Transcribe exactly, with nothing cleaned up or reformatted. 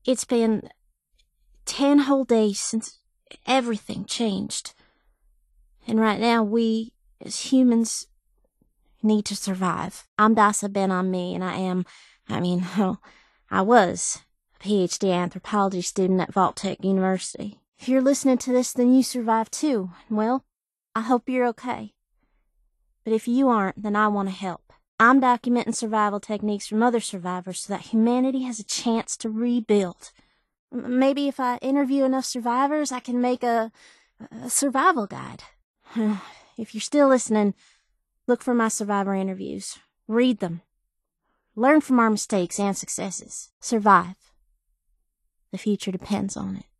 It's been ten whole days since everything changed. And right now, we, as humans, need to survive. I'm Dasa Ben-Ami, and I am, I mean, well, I was a PhD anthropology student at Vault-Tec University. If you're listening to this, then you survived too. Well, I hope you're okay. But if you aren't, then I want to help. I'm documenting survival techniques from other survivors so that humanity has a chance to rebuild. Maybe if I interview enough survivors, I can make a, a survival guide. If you're still listening, look for my survivor interviews. Read them. Learn from our mistakes and successes. Survive. The future depends on it.